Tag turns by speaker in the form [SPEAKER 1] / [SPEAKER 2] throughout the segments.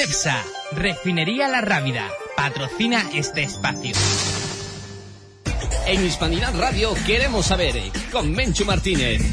[SPEAKER 1] Cepsa, Refinería La Rábida, patrocina este espacio.
[SPEAKER 2] En Hispanidad Radio queremos saber, con Menchu Martínez.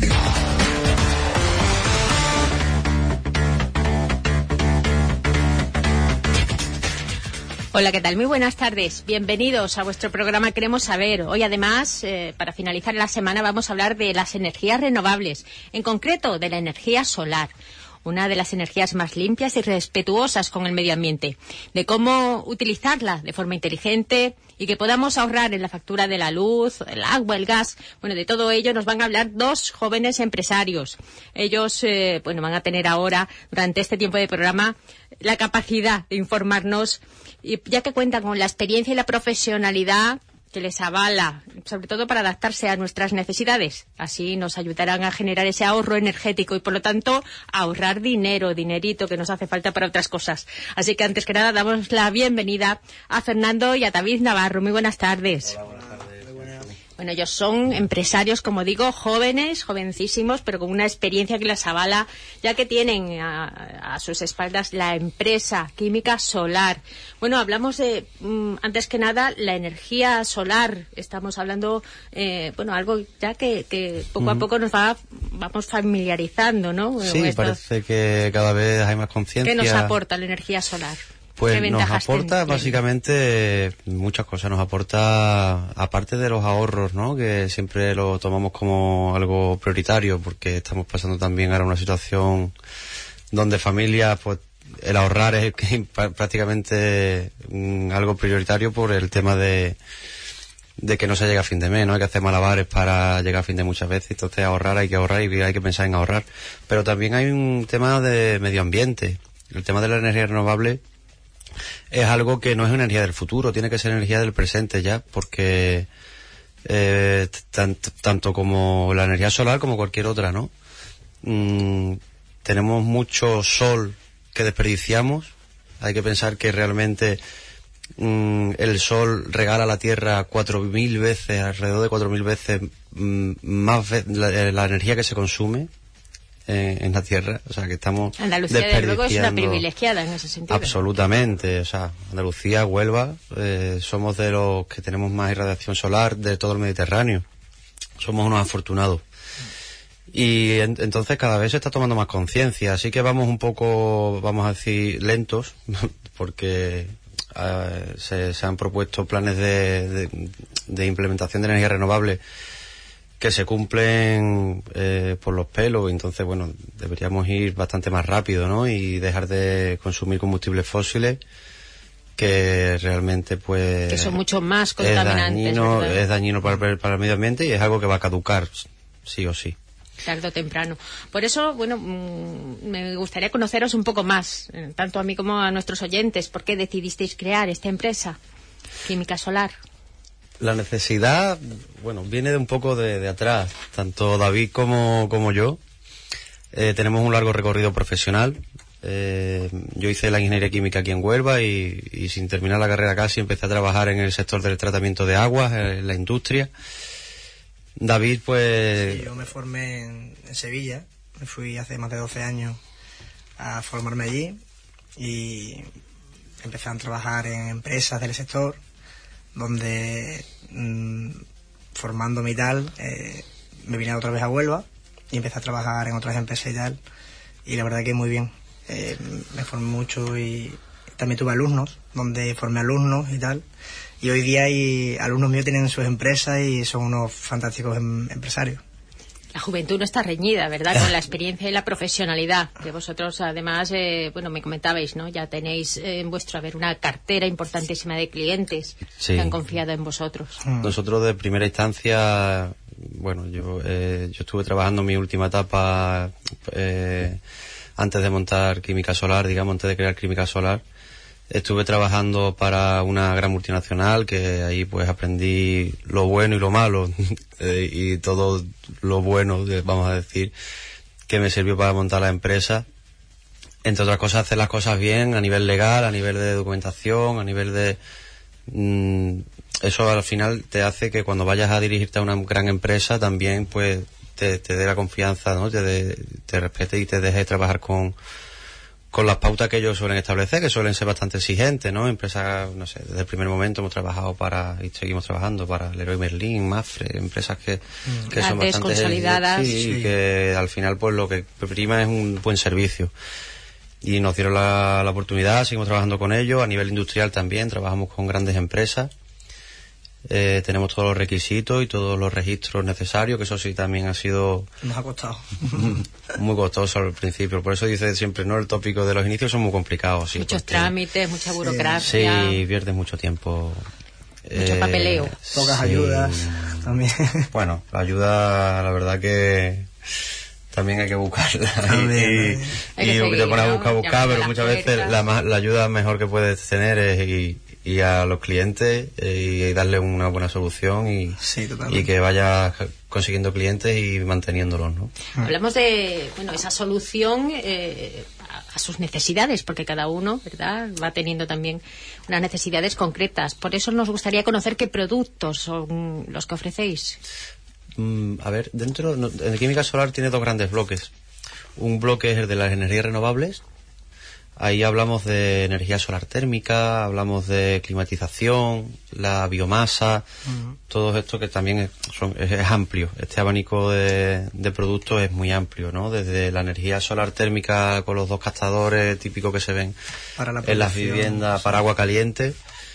[SPEAKER 3] Hola, ¿qué tal? Muy buenas tardes. Bienvenidos a vuestro programa Queremos Saber. Hoy, además, para finalizar la semana, vamos a hablar de las energías renovables, en concreto de la energía solar, una de las energías más limpias y respetuosas con el medio ambiente, de cómo utilizarla de forma inteligente y que podamos ahorrar en la factura de la luz, el agua, el gas. Bueno, de todo ello nos van a hablar dos jóvenes empresarios. Ellos, van a tener ahora, durante este tiempo de programa, la capacidad de informarnos, y ya que cuentan con la experiencia y la profesionalidad que les avala, sobre todo para adaptarse a nuestras necesidades. Así nos ayudarán a generar ese ahorro energético y, por lo tanto, a ahorrar dinerito que nos hace falta para otras cosas. Así que, antes que nada, damos la bienvenida a Fernando y a David Navarro. Muy buenas tardes.
[SPEAKER 4] Hola, buenas tardes.
[SPEAKER 3] Bueno, ellos son empresarios, como digo, jóvenes, jovencísimos, pero con una experiencia que les avala, ya que tienen a sus espaldas la empresa Química Solar. Bueno, hablamos de, antes que nada, la energía solar. Estamos hablando, algo ya que poco a poco nos vamos familiarizando, ¿no?
[SPEAKER 4] Sí, parece que cada vez hay más conciencia.
[SPEAKER 3] ¿Qué nos aporta la energía solar?
[SPEAKER 4] Pues nos aporta básicamente muchas cosas. Nos aporta, aparte de los ahorros, ¿no?, que siempre lo tomamos como algo prioritario, porque estamos pasando también ahora una situación donde familias, pues el ahorrar es prácticamente algo prioritario por el tema de que no se llega a fin de mes, ¿no? Hay que hacer malabares para llegar a fin de muchas veces, entonces hay que ahorrar y hay que pensar en ahorrar. Pero también hay un tema de medio ambiente. El tema de la energía renovable es algo que no es energía del futuro, tiene que ser energía del presente ya, porque tanto como la energía solar como cualquier otra, ¿no? Tenemos mucho sol que desperdiciamos. Hay que pensar que realmente el sol regala a la Tierra 4.000 veces, alrededor de 4.000 veces más la energía que se consume en la Tierra. O sea, que estamos
[SPEAKER 3] Andalucía, desde luego, es una privilegiada en ese sentido.
[SPEAKER 4] Absolutamente. O sea, Andalucía, Huelva, somos de los que tenemos más irradiación solar de todo el Mediterráneo. Somos unos afortunados. Y entonces cada vez se está tomando más conciencia. Así que vamos un poco, vamos a decir, lentos, porque se han propuesto planes de implementación de energía renovable que se cumplen por los pelos. Entonces, bueno, deberíamos ir bastante más rápido, ¿no? Y dejar de consumir combustibles fósiles, que realmente, pues,
[SPEAKER 3] que son mucho más contaminantes,
[SPEAKER 4] es dañino para el medio ambiente, y es algo que va a caducar sí o sí,
[SPEAKER 3] tarde o temprano. Por eso, me gustaría conoceros un poco más, tanto a mí como a nuestros oyentes. ¿Por qué decidisteis crear esta empresa, Química Solar?
[SPEAKER 4] La necesidad, viene de un poco de atrás. Tanto David como yo tenemos un largo recorrido profesional. Yo hice la ingeniería química aquí en Huelva y sin terminar la carrera casi empecé a trabajar en el sector del tratamiento de aguas, en la industria. David, pues...
[SPEAKER 5] Sí, yo me formé en Sevilla. Me fui hace más de 12 años a formarme allí y empecé a trabajar en empresas del sector, donde formándome y tal, me vine otra vez a Huelva y empecé a trabajar en otras empresas y tal, y la verdad que muy bien. Me formé mucho y también tuve alumnos, donde formé alumnos y tal, y hoy día alumnos míos tienen sus empresas y son unos fantásticos empresarios.
[SPEAKER 3] La juventud no está reñida, ¿verdad?, con la experiencia y la profesionalidad, que vosotros, además, me comentabais, ¿no? Ya tenéis en vuestro haber una cartera importantísima de clientes, sí, que han confiado en vosotros.
[SPEAKER 4] Nosotros, de primera instancia, yo estuve trabajando mi última etapa antes de montar Química Solar, antes de crear Química Solar. Estuve trabajando para una gran multinacional, que ahí pues aprendí lo bueno y lo malo y todo lo bueno, vamos a decir, que me sirvió para montar la empresa. Entre otras cosas, hacer las cosas bien a nivel legal, a nivel de documentación, a nivel de... eso al final te hace que cuando vayas a dirigirte a una gran empresa también pues te dé la confianza, ¿no? Te respete y te deje trabajar con con las pautas que ellos suelen establecer, que suelen ser bastante exigentes, ¿no? Empresas, no sé, desde el primer momento hemos trabajado y seguimos trabajando para Leroy Merlin, Mafre, empresas que son bastante
[SPEAKER 3] consolidadas.
[SPEAKER 4] Sí, y que al final pues lo que prima es un buen servicio. Y nos dieron la oportunidad, seguimos trabajando con ellos, a nivel industrial también, trabajamos con grandes empresas. Tenemos todos los requisitos y todos los registros necesarios, que eso sí también ha sido...
[SPEAKER 5] Nos ha costado.
[SPEAKER 4] Muy costoso al principio, por eso dice siempre, ¿no? El tópico de los inicios son muy complicados. Sí,
[SPEAKER 3] muchos trámites, mucha burocracia.
[SPEAKER 4] Sí, pierdes mucho tiempo.
[SPEAKER 3] Mucho papeleo.
[SPEAKER 5] Pocas ayudas también.
[SPEAKER 4] Bueno, la ayuda, la verdad que también hay que buscarla.
[SPEAKER 5] También,
[SPEAKER 4] y te pones a buscar, pero muchas veces la ayuda mejor que puedes tener es ir a los clientes y darle una buena solución y que vayas consiguiendo clientes y manteniéndolos, ¿no?
[SPEAKER 3] Hablamos de, esa solución a sus necesidades, porque cada uno, ¿verdad?, va teniendo también unas necesidades concretas. Por eso nos gustaría conocer qué productos son los que ofrecéis.
[SPEAKER 4] A ver, en química solar tiene dos grandes bloques. Un bloque es el de las energías renovables. Ahí hablamos de energía solar térmica, hablamos de climatización, la biomasa, todo esto que también es amplio. Este abanico de productos es muy amplio, ¿no? Desde la energía solar térmica con los dos captadores típicos que se ven en las viviendas para agua caliente.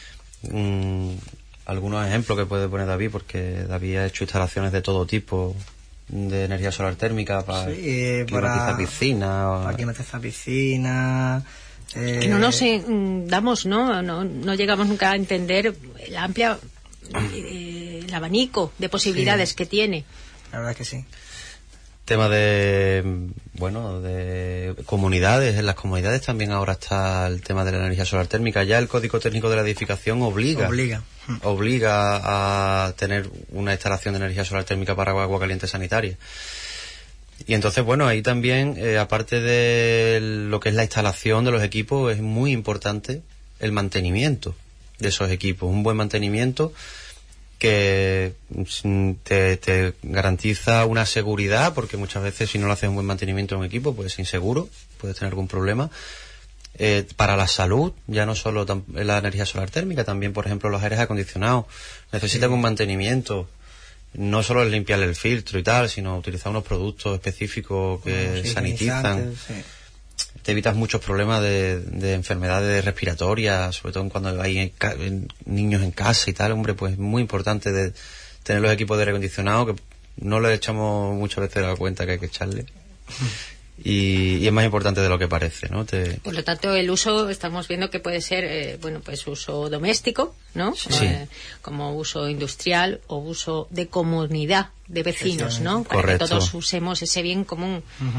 [SPEAKER 4] Algunos ejemplos que puede poner David, porque David ha hecho instalaciones de todo tipo de energía solar térmica para climatizar piscinas.
[SPEAKER 5] Para climatizar piscinas.
[SPEAKER 3] Que no nos damos, no llegamos nunca a entender el amplio el abanico de posibilidades que tiene.
[SPEAKER 5] La verdad es que sí.
[SPEAKER 4] Tema de comunidades. En las comunidades también ahora está el tema de la energía solar térmica. Ya el Código Técnico de la Edificación obliga a tener una instalación de energía solar térmica para agua caliente sanitaria. Y entonces, ahí también, aparte de lo que es la instalación de los equipos, es muy importante el mantenimiento de esos equipos. Un buen mantenimiento que te garantiza una seguridad, porque muchas veces si no le haces un buen mantenimiento a un equipo, pues es inseguro, puedes tener algún problema. Para la salud, ya no solo la energía solar térmica, también, por ejemplo, los aires acondicionados necesitan un mantenimiento. No solo es limpiarle el filtro y tal, sino utilizar unos productos específicos que sanitizan. Te evitas muchos problemas de enfermedades respiratorias, sobre todo cuando hay niños en casa y tal. Hombre, pues es muy importante de tener los equipos de aire acondicionado, que no le echamos muchas veces la cuenta que hay que echarle. Y es más importante de lo que parece, ¿no?
[SPEAKER 3] Por lo tanto, el uso, estamos viendo que puede ser, uso doméstico, ¿no?
[SPEAKER 4] Sí.
[SPEAKER 3] Como uso industrial o uso de comunidad de vecinos, ¿no? Para
[SPEAKER 4] Correcto.
[SPEAKER 3] que todos usemos ese bien común.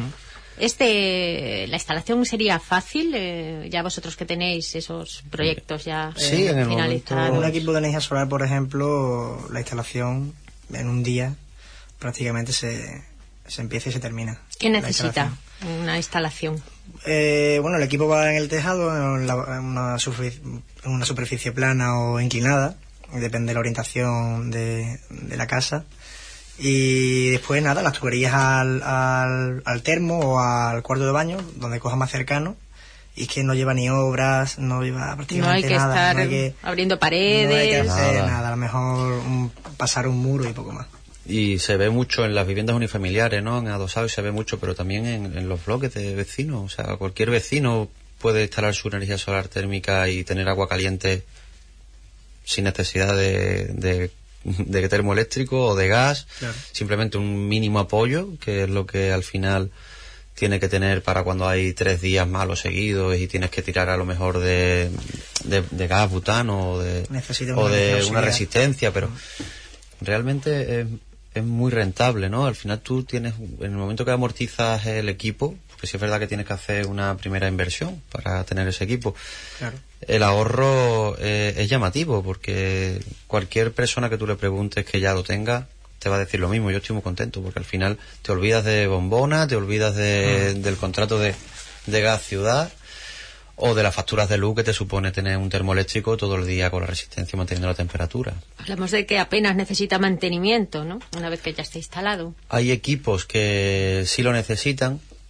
[SPEAKER 3] La instalación sería fácil, ya vosotros que tenéis esos proyectos ya finalizados.
[SPEAKER 5] Un equipo de energía solar, por ejemplo, la instalación en un día prácticamente se empieza y se termina.
[SPEAKER 3] ¿Qué necesita una instalación?
[SPEAKER 5] El equipo va en el tejado, en una superficie plana o inclinada, depende de la orientación de la casa. Y después las tuberías al termo o al cuarto de baño, donde coja más cercano. Y es que no lleva ni obras, no lleva prácticamente nada.
[SPEAKER 3] No hay que estar abriendo paredes.
[SPEAKER 5] No hay que hacer nada, a lo mejor pasar un muro y poco más.
[SPEAKER 4] Y se ve mucho en las viviendas unifamiliares, ¿no? En adosados se ve mucho, pero también en los bloques de vecinos. O sea, cualquier vecino puede instalar su energía solar térmica y tener agua caliente sin necesidad de termoeléctrico o de gas.
[SPEAKER 5] Claro. Simplemente
[SPEAKER 4] un mínimo apoyo, que es lo que al final tiene que tener para cuando hay 3 días malos seguidos y tienes que tirar a lo mejor de gas butano o de una resistencia, pero realmente es muy rentable, ¿no? Al final tú tienes, en el momento que amortizas el equipo, porque sí es verdad que tienes que hacer una primera inversión para tener ese equipo,
[SPEAKER 5] claro.
[SPEAKER 4] El ahorro es llamativo, porque cualquier persona que tú le preguntes que ya lo tenga te va a decir lo mismo. Yo estoy muy contento, porque al final te olvidas de bombona, te olvidas del contrato de gas ciudad o de las facturas de luz que te supone tener un termoeléctrico todo el día con la resistencia manteniendo la temperatura.
[SPEAKER 3] Hablamos de que apenas necesita mantenimiento, ¿no? Una vez que ya esté instalado.
[SPEAKER 4] Hay equipos que sí lo necesitan,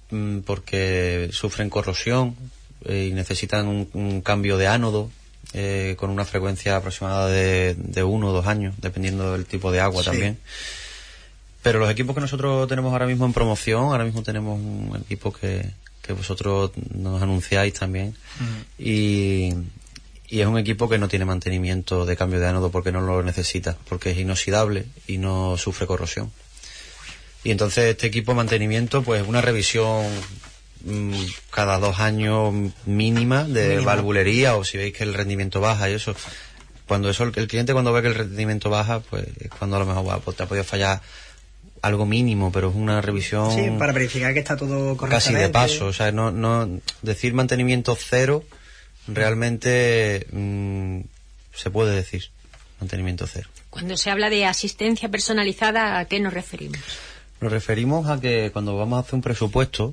[SPEAKER 4] porque sufren corrosión y necesitan un cambio de ánodo con una frecuencia aproximada de 1 o 2 años, dependiendo del tipo de agua también. Pero los equipos que nosotros tenemos ahora mismo en promoción, ahora mismo tenemos un equipo que vosotros nos anunciáis también, y es un equipo que no tiene mantenimiento de cambio de ánodo porque no lo necesita, porque es inoxidable y no sufre corrosión. Y entonces este equipo de mantenimiento, pues una revisión cada 2 años mínima de valvulería, o si veis que el rendimiento baja y eso. Cuando eso, el cliente cuando ve que el rendimiento baja, pues es cuando a lo mejor te ha podido fallar algo mínimo, pero es una revisión...
[SPEAKER 5] Sí, para verificar que está todo correctamente.
[SPEAKER 4] Casi de paso, o sea, no decir mantenimiento cero, realmente se puede decir mantenimiento cero.
[SPEAKER 3] Cuando se habla de asistencia personalizada, ¿a qué nos referimos?
[SPEAKER 4] Nos referimos a que cuando vamos a hacer un presupuesto,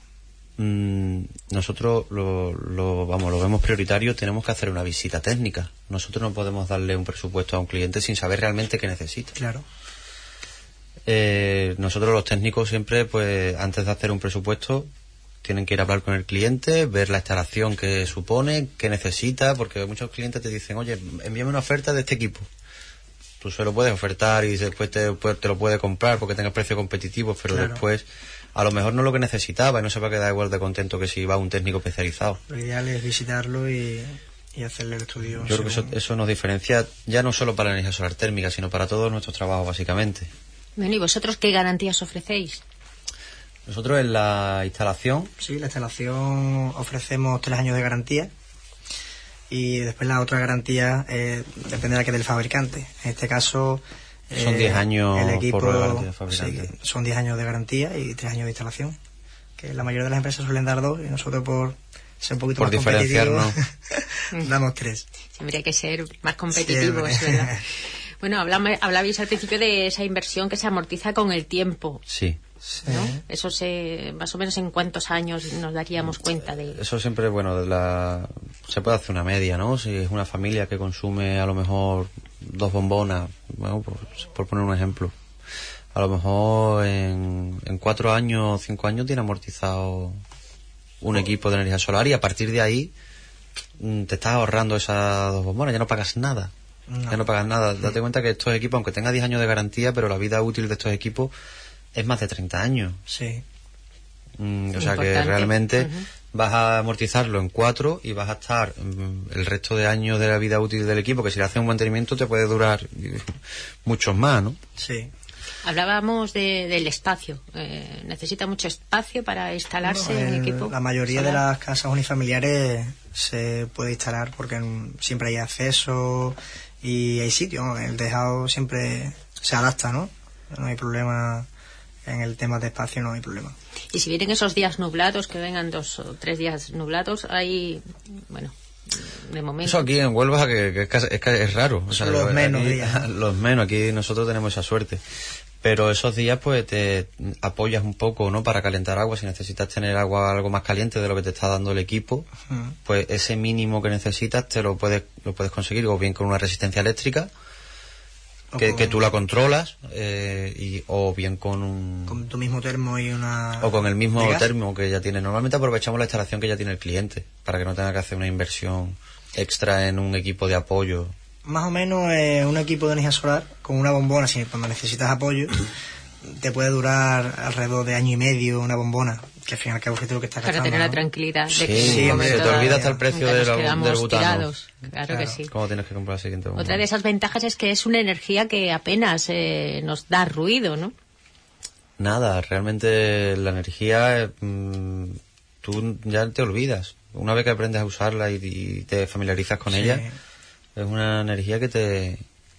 [SPEAKER 4] nosotros lo vemos prioritario, tenemos que hacer una visita técnica. Nosotros no podemos darle un presupuesto a un cliente sin saber realmente qué necesita.
[SPEAKER 5] Claro.
[SPEAKER 4] Nosotros los técnicos siempre, pues antes de hacer un presupuesto, tienen que ir a hablar con el cliente, ver la instalación que supone, qué necesita, porque muchos clientes te dicen, oye, envíame una oferta de este equipo. Tú se lo puedes ofertar y después te lo puede comprar porque tengas precios competitivos, pero después a lo mejor no es lo que necesitaba y no se va a quedar igual de contento que si va a un técnico especializado.
[SPEAKER 5] Lo ideal es visitarlo y hacerle el estudio.
[SPEAKER 4] Yo creo que eso nos diferencia ya no solo para la energía solar térmica, sino para todos nuestros trabajos básicamente.
[SPEAKER 3] Bueno, ¿y vosotros qué garantías ofrecéis?
[SPEAKER 4] Nosotros en la instalación...
[SPEAKER 5] Sí, la instalación ofrecemos 3 años de garantía y después la otra garantía depende de del fabricante. En este caso...
[SPEAKER 4] son 10 años
[SPEAKER 5] el equipo,
[SPEAKER 4] por garantía del fabricante.
[SPEAKER 5] Sí, son 10 años de garantía y 3 años de instalación. Que la mayoría de las empresas suelen dar 2 y nosotros por ser un poquito
[SPEAKER 4] por
[SPEAKER 5] más competitivos damos 3.
[SPEAKER 3] Siempre hay que ser más competitivos, sí, ¿verdad? Bueno, hablabais al principio de esa inversión que se amortiza con el tiempo.
[SPEAKER 4] Sí.
[SPEAKER 3] ¿No? Eso más o menos en cuántos años nos daríamos cuenta de...
[SPEAKER 4] Eso siempre, bueno, se puede hacer una media, ¿no? Si es una familia que consume a lo mejor 2 bombonas, bueno, por poner un ejemplo, a lo mejor en 4 años, 5 años tiene amortizado un equipo de energía solar y a partir de ahí te estás ahorrando esas 2 bombonas, ya no pagas nada. No. Ya no pagas nada. Date cuenta que estos equipos, aunque tenga 10 años de garantía, pero la vida útil de estos equipos es más de 30 años.
[SPEAKER 5] Sí.
[SPEAKER 4] O sea que realmente vas a amortizarlo en 4 y vas a estar el resto de años de la vida útil del equipo, que si le haces un mantenimiento te puede durar muchos más, ¿no?
[SPEAKER 5] Sí.
[SPEAKER 3] Hablábamos del espacio. ¿Necesita mucho espacio para instalarse un equipo?
[SPEAKER 5] La mayoría de las casas unifamiliares se puede instalar porque siempre hay acceso y hay sitio. El tejado siempre se adapta, ¿no? No hay problema en el tema de espacio, no hay problema.
[SPEAKER 3] Y si vienen esos días nublados, que vengan 2 o 3 días nublados, hay, bueno, de momento...
[SPEAKER 4] Eso aquí en Huelva que es raro. O sea,
[SPEAKER 5] los menos
[SPEAKER 4] aquí,
[SPEAKER 5] días.
[SPEAKER 4] Los menos, aquí nosotros tenemos esa suerte. Pero esos días pues te apoyas un poco, ¿no? Para calentar agua. Si necesitas tener agua algo más caliente de lo que te está dando el equipo, pues ese mínimo que necesitas lo puedes conseguir o bien con una resistencia eléctrica que tú la controlas o bien con
[SPEAKER 5] tu mismo termo y una...
[SPEAKER 4] O con el mismo termo que ya tiene. Normalmente aprovechamos la instalación que ya tiene el cliente para que no tenga que hacer una inversión extra en un equipo de apoyo.
[SPEAKER 5] Más o menos un equipo de energía solar con una bombona, si cuando necesitas apoyo, te puede durar alrededor de 1 año y medio una bombona, que al final que es lo que estás gastando.
[SPEAKER 3] Para tener la
[SPEAKER 5] ¿no?
[SPEAKER 3] tranquilidad de
[SPEAKER 4] que se te olvida hasta el precio del butano.
[SPEAKER 3] Tirados. Claro que sí.
[SPEAKER 4] ¿Cómo tienes que comprar la siguiente bombona?
[SPEAKER 3] Otra de esas ventajas es que es una energía que apenas nos da ruido, ¿no?
[SPEAKER 4] Nada, realmente la energía tú ya te olvidas. Una vez que aprendes a usarla y te familiarizas con ella, es una energía que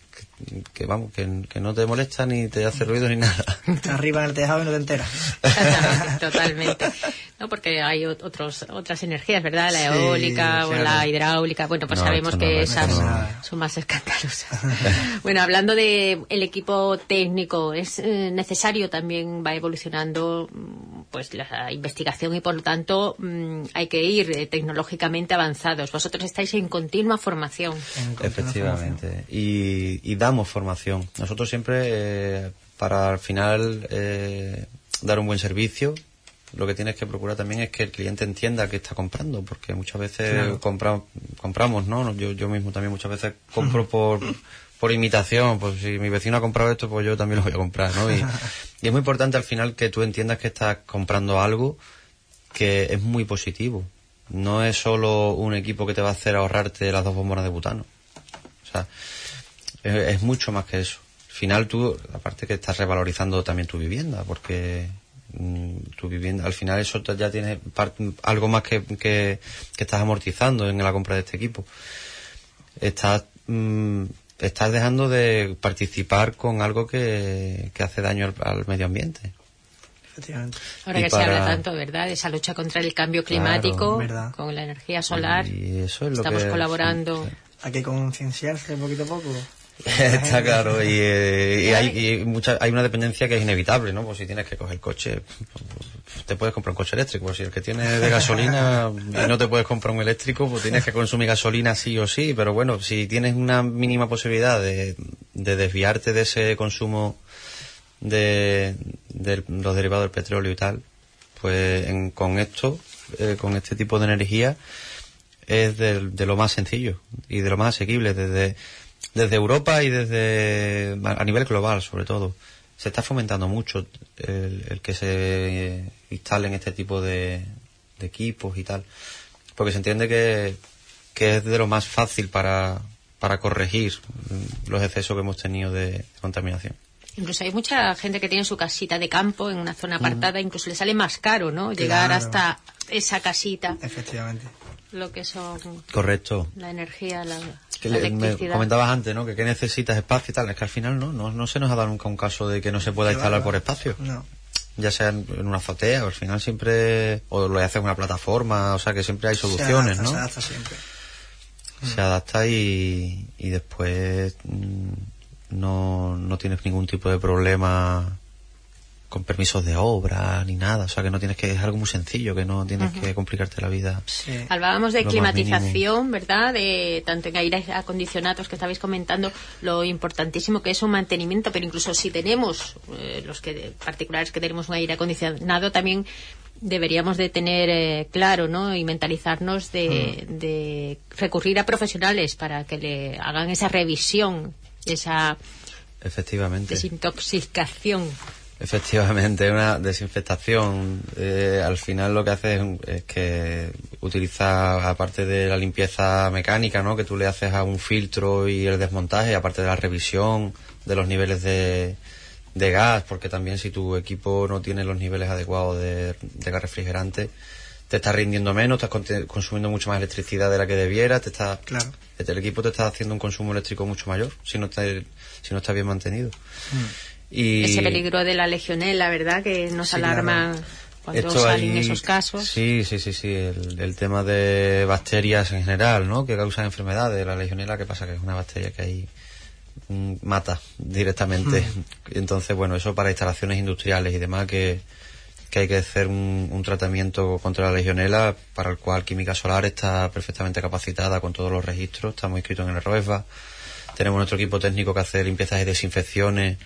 [SPEAKER 4] no te molesta ni te hace ruido ni nada.
[SPEAKER 5] Estás arriba en el tejado y no te enteras.
[SPEAKER 3] Totalmente. No, porque hay otras energías, ¿verdad? La eólica o la hidráulica. Bueno, pues sabemos que esas son más escandalosas. Bueno, hablando de el equipo técnico, es necesario, también va evolucionando pues la investigación y por lo tanto hay que ir tecnológicamente avanzados. Vosotros estáis en continua formación.
[SPEAKER 4] Efectivamente. Y damos formación. Nosotros siempre, para al final dar un buen servicio, lo que tienes que procurar también es que el cliente entienda que está comprando, porque muchas veces compramos, ¿no? Yo mismo también muchas veces compro por imitación, pues si mi vecino ha comprado esto, pues yo también lo voy a comprar, ¿no? Y es muy importante al final que tú entiendas que estás comprando algo que es muy positivo. No es solo un equipo que te va a hacer ahorrarte las 2 bombonas de butano. O sea, es mucho más que eso. Al final tú, aparte que estás revalorizando también tu vivienda, porque tu vivienda, al final eso ya tiene algo más que estás amortizando en la compra de este equipo. Estás dejando de participar con algo que hace daño al medio ambiente.
[SPEAKER 5] Efectivamente.
[SPEAKER 3] Ahora que se habla tanto, ¿verdad?, de esa lucha contra el cambio climático,
[SPEAKER 5] claro,
[SPEAKER 3] con la energía solar,
[SPEAKER 4] y eso es
[SPEAKER 3] estamos colaborando.
[SPEAKER 5] Hay que concienciarse poquito a poco.
[SPEAKER 4] Está claro, y hay una dependencia que es inevitable, ¿no? Pues si tienes que coger el coche, te puedes comprar un coche eléctrico. Si el que tiene de gasolina y no te puedes comprar un eléctrico, pues tienes que consumir gasolina sí o sí. Pero bueno, si tienes una mínima posibilidad de desviarte de ese consumo de los derivados del petróleo y tal, pues con este tipo de energía es de lo más sencillo y de lo más asequible desde Europa y a nivel global, sobre todo. Se está fomentando mucho el que se instalen este tipo de equipos y tal, porque se entiende que es de lo más fácil para corregir los excesos que hemos tenido de contaminación.
[SPEAKER 3] Incluso hay mucha gente que tiene su casita de campo en una zona apartada, incluso le sale más caro, ¿no?, llegar hasta esa casita.
[SPEAKER 5] Efectivamente.
[SPEAKER 3] Lo que son...
[SPEAKER 4] Correcto.
[SPEAKER 3] La energía, la
[SPEAKER 4] Me
[SPEAKER 3] electricidad.
[SPEAKER 4] comentabas antes, ¿no?, que necesitas espacio y tal. Es que al final no se nos ha dado nunca un caso de que no se pueda instalar por espacio.
[SPEAKER 5] No.
[SPEAKER 4] Ya sea en una azotea, al final siempre... O lo haces en una plataforma, o sea que siempre hay soluciones, ¿no?
[SPEAKER 5] Se adapta siempre.
[SPEAKER 4] Se adapta y después no tienes ningún tipo de problema con permisos de obra ni nada, o sea que no tienes que, es algo muy sencillo, que no tienes que complicarte la vida.
[SPEAKER 5] Sí.
[SPEAKER 3] Hablábamos de climatización, ¿verdad?, de tanto en aire acondicionados que estabais comentando, lo importantísimo que es un mantenimiento, pero incluso si tenemos particulares que tenemos un aire acondicionado, también deberíamos de tener claro, ¿no?, y mentalizarnos de recurrir a profesionales para que le hagan esa revisión, esa desintoxicación.
[SPEAKER 4] Efectivamente, una desinfectación. Al final lo que hace es que utiliza, aparte de la limpieza mecánica, ¿no?, que tú le haces a un filtro y el desmontaje, aparte de la revisión de los niveles de gas, porque también si tu equipo no tiene los niveles adecuados de gas refrigerante, te está rindiendo menos, estás consumiendo mucho más electricidad de la que debiera,
[SPEAKER 5] Claro.
[SPEAKER 4] El equipo te está haciendo un consumo eléctrico mucho mayor si no está bien mantenido. Y
[SPEAKER 3] ese peligro de la legionela, ¿verdad?, que nos alarma, claro, cuando salen esos casos.
[SPEAKER 4] Sí. El tema de bacterias en general, ¿no?, que causan enfermedades. La legionela, ¿qué pasa? Que es una bacteria que ahí mata directamente. Entonces, bueno, eso para instalaciones industriales y demás, que hay que hacer un tratamiento contra la legionela, para el cual Química Solar está perfectamente capacitada con todos los registros. Estamos inscritos en el ROESVA. Tenemos nuestro equipo técnico que hace limpiezas y desinfecciones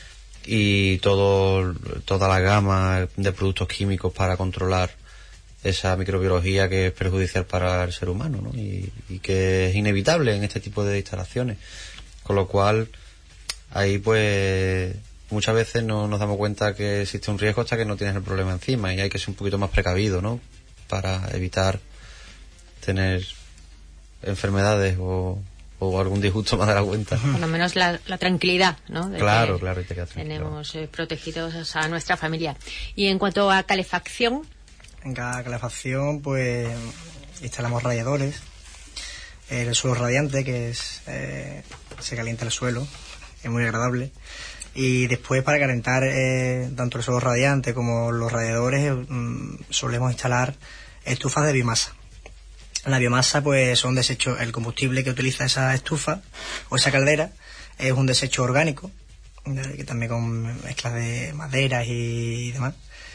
[SPEAKER 4] y toda la gama de productos químicos para controlar esa microbiología que es perjudicial para el ser humano, ¿no?, y que es inevitable en este tipo de instalaciones. Con lo cual, ahí pues muchas veces no nos damos cuenta que existe un riesgo hasta que no tienes el problema encima, y hay que ser un poquito más precavido, ¿no?, para evitar tener enfermedades o algún disgusto más de la cuenta.
[SPEAKER 3] Por lo menos la tranquilidad, ¿no?
[SPEAKER 4] Claro,
[SPEAKER 3] tenemos protegidos a nuestra familia. Y en cuanto a calefacción...
[SPEAKER 5] En cada calefacción, pues, instalamos radiadores. El suelo radiante, que es se calienta el suelo, es muy agradable. Y después, para calentar tanto el suelo radiante como los radiadores, solemos instalar estufas de biomasa. La biomasa, pues, son desechos. El combustible que utiliza esa estufa o esa caldera es un desecho orgánico, que también con mezclas de maderas y demás.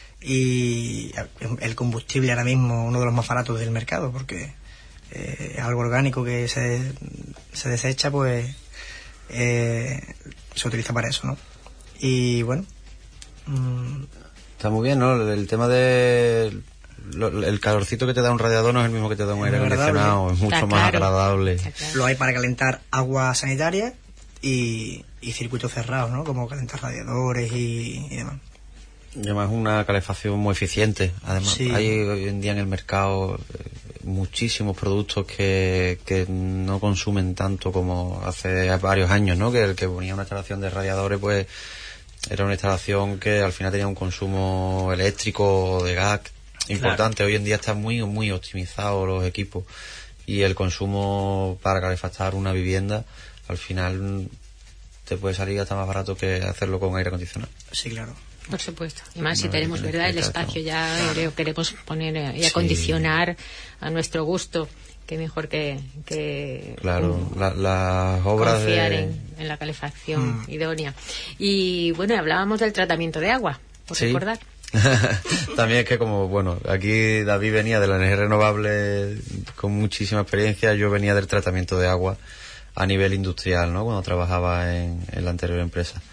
[SPEAKER 5] Y el combustible ahora mismo uno de los más baratos del mercado, porque es algo orgánico que se desecha, pues se utiliza para eso, ¿no? Y bueno,
[SPEAKER 4] Está muy bien, ¿no? El tema de... el calorcito que te da un radiador no es el mismo que te da un aire acondicionado, es mucho más agradable.
[SPEAKER 5] Lo hay para calentar agua sanitaria y circuitos cerrados, ¿no? Como calentar radiadores y demás.
[SPEAKER 4] Y además es una calefacción muy eficiente. Además,
[SPEAKER 5] sí.
[SPEAKER 4] Hay hoy en día en el mercado muchísimos productos que no consumen tanto como hace varios años, ¿no? Que el que ponía una instalación de radiadores, pues era una instalación que al final tenía un consumo eléctrico o de gas importante. Claro. Hoy en día están muy, muy optimizados los equipos y el consumo para calefactar una vivienda al final te puede salir hasta más barato que hacerlo con aire acondicionado.
[SPEAKER 5] Sí, claro.
[SPEAKER 3] Por supuesto. Y más si tenemos, ¿verdad?, el espacio ya queremos poner y acondicionar a nuestro gusto. Qué mejor que
[SPEAKER 4] claro, las obras
[SPEAKER 3] confiar en la calefacción idónea. Y bueno, hablábamos del tratamiento de agua, por recordar.
[SPEAKER 4] También es que como, bueno, aquí David venía de la energía renovable con muchísima experiencia, yo venía del tratamiento de agua a nivel industrial, ¿no? Cuando trabajaba en la anterior empresa.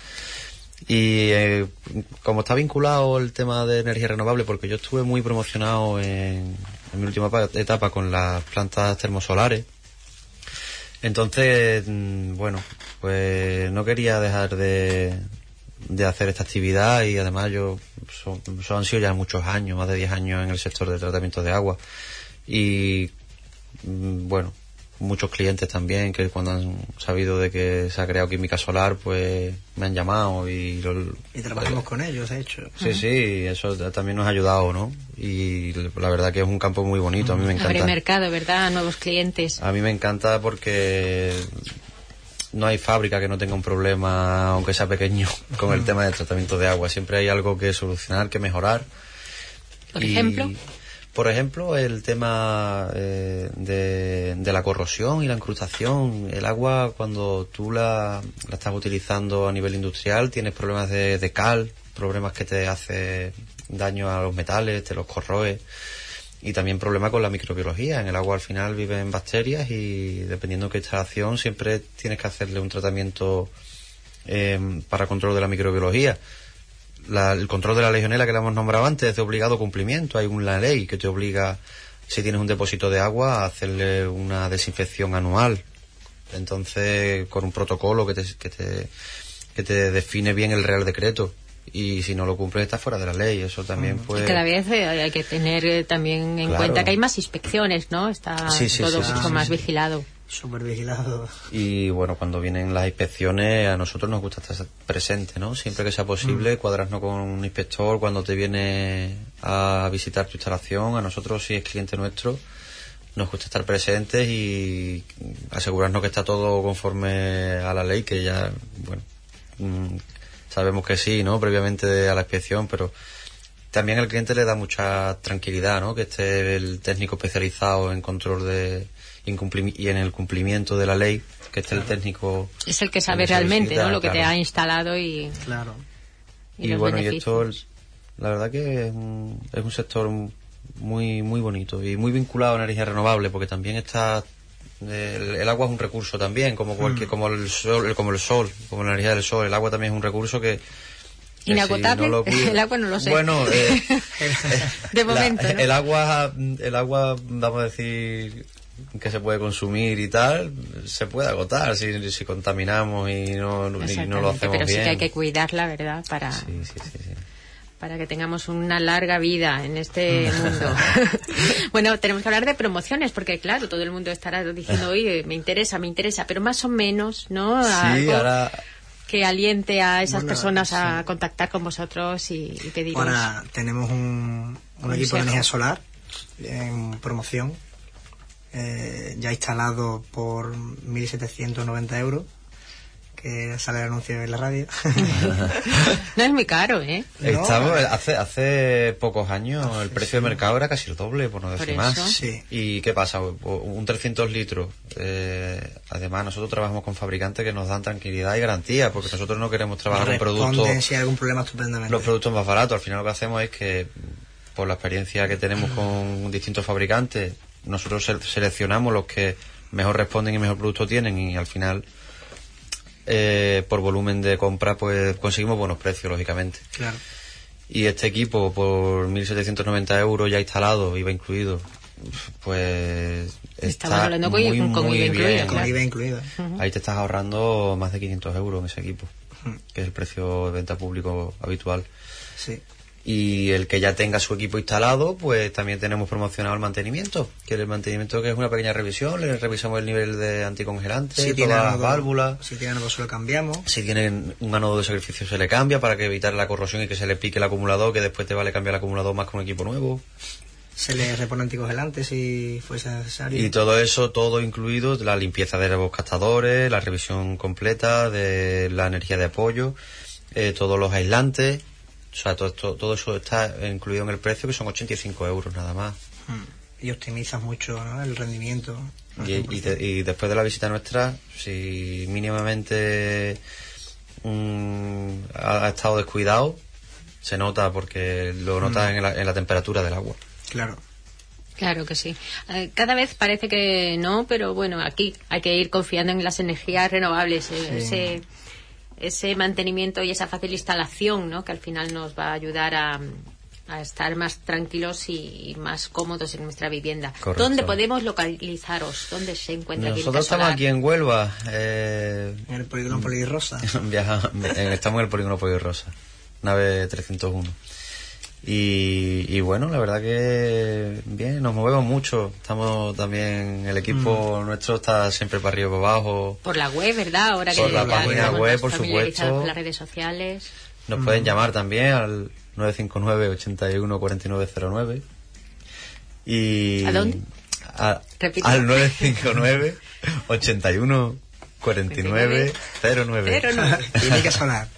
[SPEAKER 4] Y como está vinculado el tema de energía renovable, porque yo estuve muy promocionado en mi última etapa con las plantas termosolares, entonces, bueno, pues no quería dejar de hacer esta actividad y además yo han sido ya muchos años, más de 10 años en el sector de tratamiento de agua y bueno, muchos clientes también que cuando han sabido de que se ha creado química solar pues me han llamado y
[SPEAKER 5] trabajamos con ellos, de hecho.
[SPEAKER 4] Sí, eso también nos ha ayudado, ¿no? Y la verdad que es un campo muy bonito, a mí me encanta.
[SPEAKER 3] Abre mercado, ¿verdad? Nuevos clientes.
[SPEAKER 4] A mí me encanta porque no hay fábrica que no tenga un problema, aunque sea pequeño, con el tema del tratamiento de agua. Siempre hay algo que solucionar, que mejorar.
[SPEAKER 3] Por
[SPEAKER 4] ejemplo, el tema de la corrosión y la incrustación. El agua, cuando tú la estás utilizando a nivel industrial, tienes problemas de cal, problemas que te hace daño a los metales, te los corroe. Y también problemas con la microbiología. En el agua al final viven bacterias y dependiendo de qué instalación siempre tienes que hacerle un tratamiento para control de la microbiología. El control de la legionela que le hemos nombrado antes es de obligado cumplimiento. Hay una ley que te obliga, si tienes un depósito de agua, a hacerle una desinfección anual. Entonces, con un protocolo que te define bien el Real Decreto. Y si no lo cumples está fuera de la ley. Eso también pues...
[SPEAKER 3] Y cada vez hay que tener también en cuenta que hay más inspecciones, ¿no? Está todo mucho más vigilado.
[SPEAKER 5] Súper vigilado.
[SPEAKER 4] Y bueno, cuando vienen las inspecciones a nosotros nos gusta estar presente, ¿no? Siempre que sea posible, cuadrarnos con un inspector cuando te viene a visitar tu instalación. A nosotros, si es cliente nuestro, nos gusta estar presentes y asegurarnos que está todo conforme a la ley, que ya, bueno, sabemos que sí, ¿no? Previamente a la inspección, pero también al cliente le da mucha tranquilidad, ¿no? Que esté el técnico especializado en control y en el cumplimiento de la ley, que esté el técnico...
[SPEAKER 3] Es el que sabe realmente, ¿no? Lo que te ha instalado y...
[SPEAKER 5] Claro.
[SPEAKER 3] Y
[SPEAKER 4] bueno,
[SPEAKER 3] beneficios.
[SPEAKER 4] y esto, la verdad que es un sector muy muy bonito y muy vinculado a la energía renovable, porque también está... El agua es un recurso también, como el sol, como la energía del sol. El agua también es un recurso que
[SPEAKER 3] inagotable.
[SPEAKER 4] Si no
[SPEAKER 3] el agua no lo sé.
[SPEAKER 4] Bueno,
[SPEAKER 3] de momento, ¿no?
[SPEAKER 4] el agua, vamos a decir que se puede consumir y tal, se puede agotar si contaminamos y no lo hacemos
[SPEAKER 3] pero
[SPEAKER 4] bien.
[SPEAKER 3] Sí que hay que cuidarla, ¿verdad? Para que tengamos una larga vida en este mundo. Bueno, tenemos que hablar de promociones, porque claro, todo el mundo estará diciendo, oye, me interesa, pero más o menos, ¿no?
[SPEAKER 4] Sí,
[SPEAKER 3] algo
[SPEAKER 4] ahora...
[SPEAKER 3] que aliente a esas personas a contactar con vosotros y pediros.
[SPEAKER 5] Ahora tenemos un equipo de energía solar en promoción, ya instalado por 1.790 euros. Que sale el anuncio en la radio.
[SPEAKER 3] No es muy caro, ¿eh?
[SPEAKER 4] Estamos, hace pocos años el precio de mercado era casi el doble, por no decir más.
[SPEAKER 5] Sí.
[SPEAKER 4] ¿Y qué pasa? Un 300 litros. Además, nosotros trabajamos con fabricantes que nos dan tranquilidad y garantía, porque nosotros no queremos trabajar con productos...
[SPEAKER 5] si hay algún problema estupendamente.
[SPEAKER 4] Los productos más baratos. Al final lo que hacemos es que, por la experiencia que tenemos con distintos fabricantes, nosotros seleccionamos los que mejor responden y mejor producto tienen, y al final... por volumen de compra pues conseguimos buenos precios, lógicamente.
[SPEAKER 5] Claro.
[SPEAKER 4] Y este equipo por 1.790 euros ya instalado, IVA incluido, pues está
[SPEAKER 3] hablando
[SPEAKER 4] muy
[SPEAKER 3] bien.
[SPEAKER 5] Con IVA incluido.
[SPEAKER 4] Ahí te estás ahorrando más de 500 euros en ese equipo, que es el precio de venta público habitual.
[SPEAKER 5] Sí.
[SPEAKER 4] Y el que ya tenga su equipo instalado, pues también tenemos promocionado el mantenimiento, que es una pequeña revisión, le revisamos el nivel de anticongelante, todas las válvulas.
[SPEAKER 5] Si tiene anodo se lo cambiamos.
[SPEAKER 4] Si tienen un anodo de sacrificio se le cambia para que evitar la corrosión y que se le pique el acumulador, que después te vale cambiar el acumulador más con un equipo nuevo.
[SPEAKER 5] Se le repone anticongelante si fuese necesario.
[SPEAKER 4] Y todo eso, todo incluido, la limpieza de los captadores, la revisión completa de la energía de apoyo, todos los aislantes. O sea, todo eso está incluido en el precio, que son 85 euros nada más.
[SPEAKER 5] Y optimizas mucho, ¿no?, el rendimiento.
[SPEAKER 4] Y después de la visita nuestra, si mínimamente ha estado descuidado, se nota, porque lo notas en la temperatura del agua.
[SPEAKER 3] Claro que sí. Cada vez parece que no, pero bueno, aquí hay que ir confiando en las energías renovables. Ese mantenimiento y esa fácil instalación, ¿no?, que al final nos va a ayudar a estar más tranquilos y más cómodos en nuestra vivienda.
[SPEAKER 4] Correcto.
[SPEAKER 3] ¿Dónde podemos localizaros? ¿Dónde se encuentra aquí?
[SPEAKER 4] Nosotros estamos aquí en Huelva.
[SPEAKER 5] En el polígono Polirrosa.
[SPEAKER 4] Estamos en el polígono Polirrosa, nave 301. Y bueno, la verdad que bien, nos movemos mucho. Estamos también, el equipo nuestro está siempre para arriba y para abajo.
[SPEAKER 3] Por la web, ¿verdad? Ahora
[SPEAKER 4] por
[SPEAKER 3] que
[SPEAKER 4] la
[SPEAKER 3] ya
[SPEAKER 4] página web, por
[SPEAKER 3] familiarizados
[SPEAKER 4] supuesto.
[SPEAKER 3] con las redes sociales.
[SPEAKER 4] Nos pueden llamar también al 959 81 4909. Y
[SPEAKER 3] ¿A dónde? Repito.
[SPEAKER 4] Al 959 81 4909.
[SPEAKER 5] Tiene que sonar.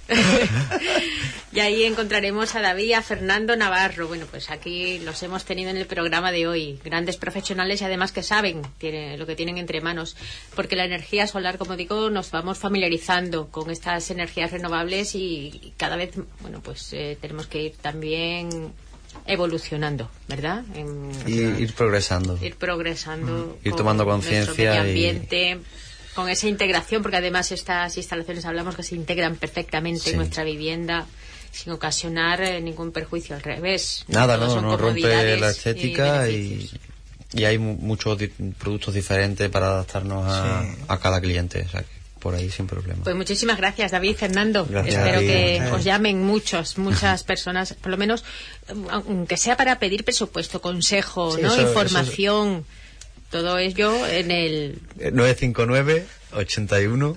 [SPEAKER 3] Y ahí encontraremos a David y a Fernando Navarro. Bueno, pues aquí los hemos tenido en el programa de hoy. Grandes profesionales y además que saben lo que tienen entre manos. Porque la energía solar, como digo, nos vamos familiarizando con estas energías renovables y cada vez, bueno, pues tenemos que ir también evolucionando, ¿verdad?
[SPEAKER 4] Ir progresando. Ir tomando conciencia.
[SPEAKER 3] Medio ambiente, con esa integración, porque además estas instalaciones hablamos que se integran perfectamente en nuestra vivienda, sin ocasionar ningún perjuicio, al revés.
[SPEAKER 4] Nada, no rompe la estética y hay muchos productos diferentes para adaptarnos a cada cliente, o sea, que por ahí sin problema.
[SPEAKER 3] Pues muchísimas gracias, David y Fernando.
[SPEAKER 4] Gracias.
[SPEAKER 3] Espero que os llamen muchas personas, por lo menos, aunque sea para pedir presupuesto, consejo, información. Todo ello en el
[SPEAKER 4] 959 81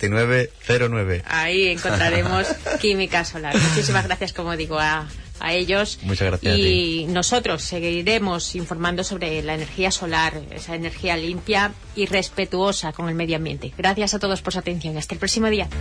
[SPEAKER 4] 4909.
[SPEAKER 3] Ahí encontraremos Química Solar. Muchísimas gracias, como digo, a ellos.
[SPEAKER 4] Muchas gracias.
[SPEAKER 3] Y nosotros seguiremos informando sobre la energía solar, esa energía limpia y respetuosa con el medio ambiente. Gracias a todos por su atención. Hasta el próximo día.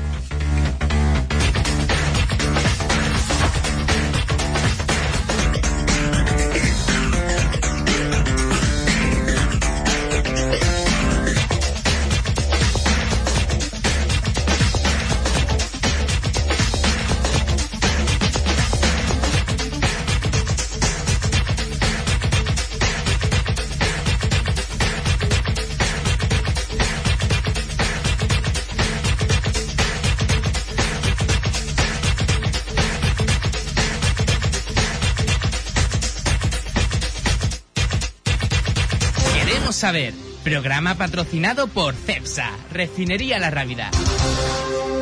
[SPEAKER 1] Saber, programa patrocinado por CEPSA, Refinería La Rábida.